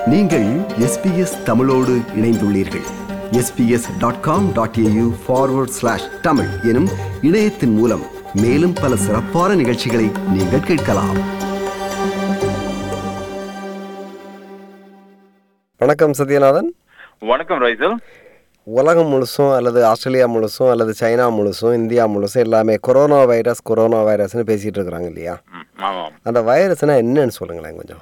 நீங்கள் SBS தமிழோடு இணைந்துள்ளீர்கள். sbs.com.au/tamil எனும் இணையத்தின் மூலம் மேலும் பல சிறப்பான நிகழ்ச்சிகளை நீங்கள் கேட்கலாம். வணக்கம் சத்யநாதன். வணக்கம் ரைசல். உலகம் முழுசும் அல்லது ஆஸ்திரேலியா முழுசும் அல்லது சைனா முழுசும் இந்தியா முழுசும் எல்லாமே கொரோனா வைரஸ்னு பேசிட்டு இருக்கிறாங்க இல்லையா? அந்த வைரஸ்னா என்னன்னு சொல்லுங்களேன் கொஞ்சம்.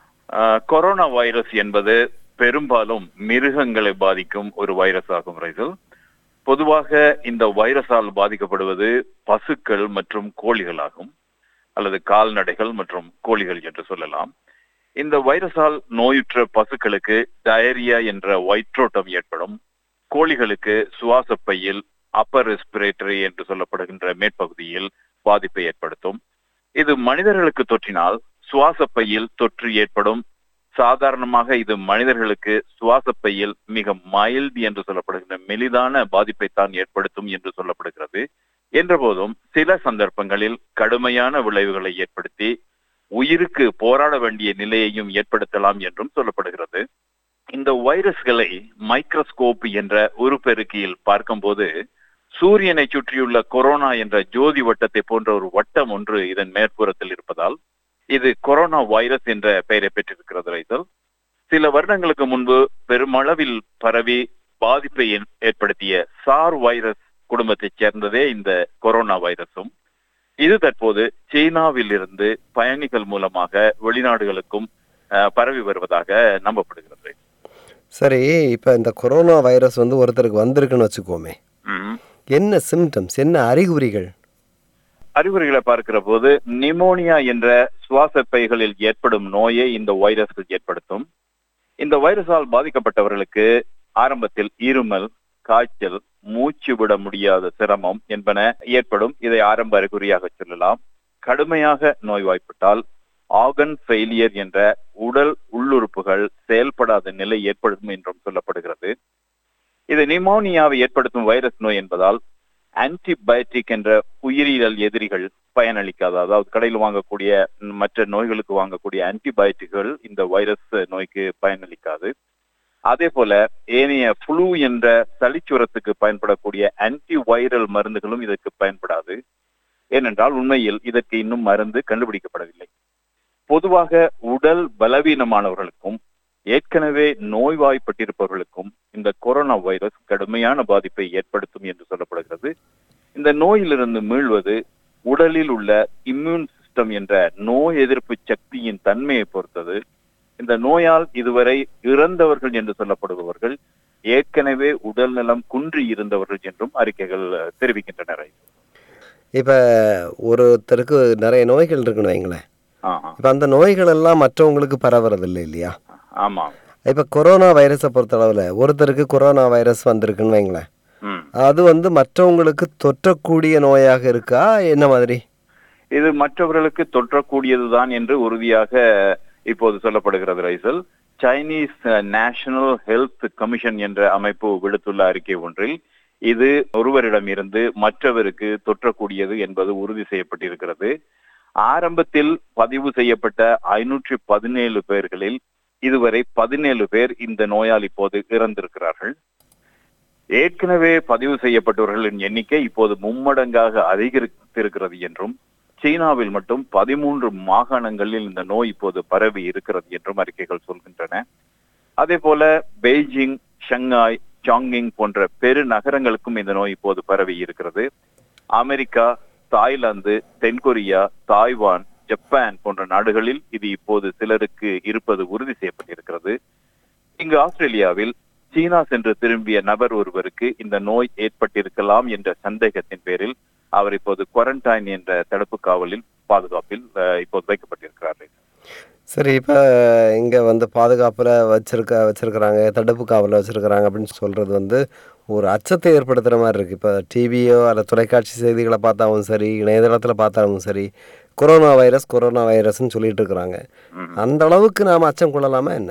கொரோனா வைரஸ் என்பது பெரும்பாலும் மிருகங்களை பாதிக்கும் ஒரு வைரஸ் ஆகும் ரைசல். பொதுவாக இந்த வைரஸால் பாதிக்கப்படுவது பசுக்கள் மற்றும் கோழிகள் ஆகும், அல்லது கால்நடைகள் மற்றும் கோழிகள் என்று சொல்லலாம். இந்த வைரஸால் நோயுற்ற பசுக்களுக்கு டயரியா என்ற வயிற்றோட்டம் ஏற்படும். கோழிகளுக்கு சுவாச பையில் அப்பர் ரெஸ்பிரேட்டரி என்று சொல்லப்படுகின்ற மேற்பகுதியில் பாதிப்பை ஏற்படுத்தும். இது மனிதர்களுக்கு தொற்றினால் சுவாச பையில் தொற்று ஏற்படும். சாதாரணமாக இது மனிதர்களுக்கு சுவாச பையில் மிக மைல்டு என்று சொல்லப்படுகின்ற மெலிதான பாதிப்பை தான் ஏற்படுத்தும் என்று சொல்லப்படுகிறது. என்றபோதும் சில சந்தர்ப்பங்களில் கடுமையான விளைவுகளை ஏற்படுத்தி உயிருக்கு போராட வேண்டிய நிலையையும் ஏற்படுத்தலாம் என்றும் சொல்லப்படுகிறது. இந்த வைரஸ்களை மைக்ரோஸ்கோப் என்ற உருப்பெருக்கியில் பார்க்கும்போது சூரியனை சுற்றியுள்ள கொரோனா என்ற ஜோதி வட்டத்தை போன்ற ஒரு வட்டம் ஒன்று இதன் மேற்புறத்தில் இருப்பதால் இது கொரோனா வைரஸ் என்ற பெயரை பெற்றிருக்கிறது ரைசல். சில வருடங்களுக்கு முன்பு பெருமளவில் பரவி பாதிப்பை ஏற்படுத்திய சார் வைரஸ் குடும்பத்தைச் சேர்ந்ததே இந்த கொரோனா வைரஸும். இது தற்போது சீனாவில் இருந்து பயணிகள் மூலமாக வெளிநாடுகளுக்கும் பரவி வருவதாக நம்பப்படுகிறது. சரி, இப்ப இந்த கொரோனா வைரஸ் ஒருத்தருக்கு வந்திருக்குன்னு வச்சுக்கோமே, என்ன சிம்டம்ஸ், என்ன அறிகுறிகள்? அறிகுறிகளை பார்க்கிற போது நிமோனியா என்ற சுவாச பைகளில் ஏற்படும் நோயை இந்த வைரஸ் ஏற்படுத்தும். இந்த வைரஸால் பாதிக்கப்பட்டவர்களுக்கு ஆரம்பத்தில் இருமல், காய்ச்சல், மூச்சு விட முடியாத சிரமம் என்பன ஏற்படும். இதை ஆரம்ப அறிகுறியாக சொல்லலாம். கடுமையாக நோய்வாய்ப்பட்டால் ஆர்கன் ஃபெயிலியர் என்ற உடல் உள்ளுறுப்புகள் செயல்படாத நிலை ஏற்படும் என்றும் சொல்லப்படுகிறது. இது நிமோனியாவை ஏற்படுத்தும் வைரஸ் நோய் என்பதால் ஆன்டிபயோட்டிக் என்ற உயிரியல் எதிரிகள் பயனளிக்காது. அதாவது கடையில் வாங்கக்கூடிய மற்ற நோய்களுக்கு வாங்கக்கூடிய ஆன்டிபயோட்டிக்குகள் இந்த வைரஸ் நோய்க்கு பயனளிக்காது. அதே போல ஏனைய ஃப்ளூ என்ற சளிச்சுரத்துக்கு பயன்படக்கூடிய ஆன்டி வைரல் மருந்துகளும் இதற்கு பயன்படாது. ஏனென்றால் உண்மையில் இதற்கு இன்னும் மருந்து கண்டுபிடிக்கப்படவில்லை. பொதுவாக உடல் பலவீனமானவர்களுக்கும் ஏற்கனவே நோய்வாய்ப்பட்டிருப்பவர்களுக்கும் இந்த கொரோனா வைரஸ் கடுமையான பாதிப்பை ஏற்படுத்தும் என்று சொல்லப்படுகிறது. இந்த நோயிலிருந்து மீள்வது உடலில் உள்ள இம்யூன் சிஸ்டம் என்ற நோய் எதிர்ப்பு சக்தியின் தன்மையை பொறுத்தது. இந்த நோயால் இதுவரை இறந்தவர்கள் என்று சொல்லப்படுபவர்கள் ஏற்கனவே உடல் நலம் குன்றி இருந்தவர்கள் என்றும் அறிக்கைகள் தெரிவிக்கின்றன. இப்ப ஒருத்தருக்கு நிறைய நோய்கள் இருக்குன்னு வைங்களேன். இப்ப அந்த நோய்கள் எல்லாம் மற்றவங்களுக்கு பரவுறது இல்லையா? ஆமா. இப்ப கொரோனா வைரஸை பொறுத்த அளவுல ஒருத்தருக்கு கொரோனா வைரஸ் வந்திருக்குன்னு வைங்களேன், அது மற்றவங்களுக்கு தொற்றக்கூடிய நோயாக இருக்கா, என்ன மாதிரி? இது மற்றவர்களுக்கு தொற்றக்கூடியதுதான் என்று உறுதியாக இப்போது சொல்லப்படுகிறது ரைசல். சைனீஸ் நேஷனல் ஹெல்த் கமிஷன் என்ற அமைப்பு விடுத்துள்ள அறிக்கை ஒன்றில் இது ஒருவரிடம் இருந்து மற்றவருக்கு தொற்றக்கூடியது என்பது உறுதி செய்யப்பட்டிருக்கிறது. ஆரம்பத்தில் பதிவு செய்யப்பட்ட 517 பேர்களில் இதுவரை 17 பேர் இந்த நோயால் இப்போது இறந்திருக்கிறார்கள். ஏற்கனவே பதிவு செய்யப்பட்டவர்களின் எண்ணிக்கை இப்போது மும்மடங்காக அதிகரித்திருக்கிறது என்றும் சீனாவில் மட்டும் 13 மாகாணங்களில் இந்த நோய் இப்போது பரவி இருக்கிறது என்றும் அறிக்கைகள் சொல்கின்றன. அதே போல பெய்ஜிங், ஷங்காய், சாங்கிங் போன்ற பெரு நகரங்களுக்கும் இந்த நோய் இப்போது பரவி இருக்கிறது. அமெரிக்கா, தாய்லாந்து, தென்கொரியா, தாய்வான், ஜப்பான் போன்ற நாடுகளில் இது இப்போது சிலருக்கு இருப்பது உறுதி செய்யப்பட்டிருக்கிறது. இங்கு ஆஸ்திரேலியாவில் சீனா சென்று திரும்பிய நபர் ஒருவருக்கு இந்த நோய் ஏற்பட்டிருக்கலாம் என்ற சந்தேகத்தின் பேரில் அவர் இப்போது குவாரண்டைன் என்ற தடுப்பு காவலில் பாதுகாப்பில் இப்போது வைக்கப்பட்டிருக்கிறார்கள். சரி, இப்ப இங்க பாதுகாப்புல வச்சிருக்கிறாங்க, தடுப்பு காவல வச்சிருக்கிறாங்க அப்படின்னு சொல்றது ஒரு அச்சத்தை ஏற்படுத்துற மாதிரி இருக்கு. இப்ப டிவியோ அல்ல தொலைக்காட்சி செய்திகளை பார்த்தாலும் சரி, இணையதளத்துல பார்த்தாலும் சரி, கொரோனா வைரஸ்ன்னு சொல்லிட்டு இருக்கிறாங்க. அந்த அளவுக்கு நாம அச்சம் கொள்ளலாமா என்ன?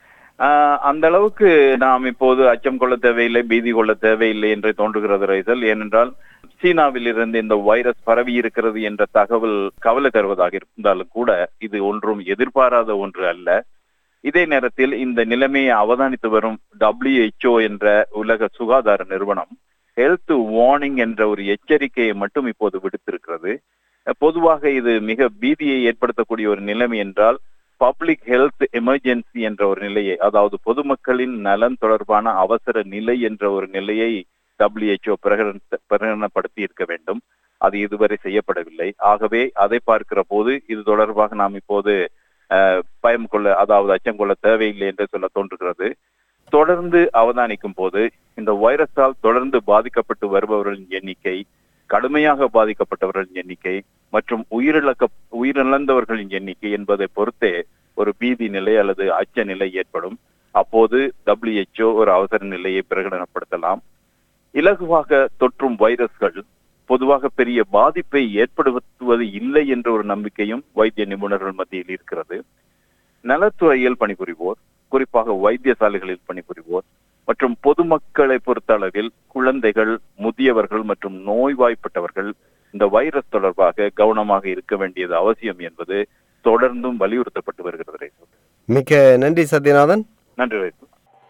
அந்த அளவுக்கு நாம் இப்போது அச்சம் கொள்ள தேவையில்லை, பீதி கொள்ள தேவையில்லை என்று தோன்றுகிறது ரைசல். ஏனென்றால் சீனாவில் இருந்து இந்த வைரஸ் பரவி இருக்கிறது என்ற தகவல் கவலை தருவதாக இருந்தாலும் கூட இது ஒன்றும் எதிர்பாராத ஒன்று அல்ல. இதே நேரத்தில் இந்த நிலைமையை அவதானித்து வரும் WHO என்ற உலக சுகாதார நிறுவனம் ஹெல்த் வார்னிங் என்ற ஒரு எச்சரிக்கையை மட்டும் இப்போது விடுத்திருக்கிறது. பொதுவாக இது மிக பீதியை ஏற்படுத்தக்கூடிய ஒரு நிலைமை என்றால் பப்ளிக் ஹெல்த் எமர்ஜென்சி என்ற ஒரு நிலையை, அதாவது பொதுமக்களின் நலன் தொடர்பான அவசர நிலை என்ற ஒரு நிலையை WHO பிரகடனப்படுத்தி இருக்க வேண்டும். அது இதுவரை செய்யப்படவில்லை. ஆகவே அதை பார்க்கிற போது இது தொடர்பாக நாம் இப்போது பயம் கொள்ள, அதாவது அச்சம் கொள்ள தேவையில்லை என்று சொல்ல தோன்றுகிறது. தொடர்ந்து அவதானிக்கும் போது இந்த வைரஸால் தொடர்ந்து பாதிக்கப்பட்டு வருபவர்களின் எண்ணிக்கை, கடுமையாக பாதிக்கப்பட்டவர்களின் எண்ணிக்கை மற்றும் உயிரிழந்தவர்களின் எண்ணிக்கை என்பதை பொறுத்தே ஒரு பீதி நிலை அல்லது அச்ச நிலை ஏற்படும். அப்போது WHO ஒரு அவசர நிலையை பிரகடனப்படுத்தலாம். இலகுவாக தொற்றும் வைரஸ்கள் பொதுவாக பெரிய பாதிப்பை ஏற்படுத்துவது இல்லை என்ற ஒரு நம்பிக்கையும் வைத்திய நிபுணர்கள் மத்தியில் இருக்கிறது. நலத்துறையில் பணிபுரிவோர், குறிப்பாக வைத்தியசாலைகளில் பணிபுரிவோர் மற்றும் பொதுமக்களை பொறுத்த அளவில் குழந்தைகள், முதியவர்கள் மற்றும் நோய்வாய்ப்பட்டவர்கள் இந்த வைரஸ் தொடர்பாக கவனமாக இருக்க வேண்டியது அவசியம் என்பது தொடர்ந்தும் வலியுறுத்தப்பட்டு வருகிறது. ரைசு, மிக்க நன்றி சத்யநாதன். நன்றி ரைசு.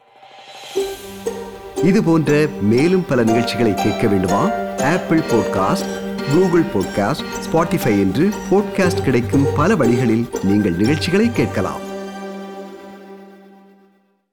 இது போன்ற மேலும் பல நிகழ்ச்சிகளை கேட்க வேண்டுமா? Apple podcast, Google podcast, Spotify என்று பாட்காஸ்ட் கிடைக்கும் பல வழிகளில் நீங்கள் நிகழ்ச்சிகளை கேட்கலாம்.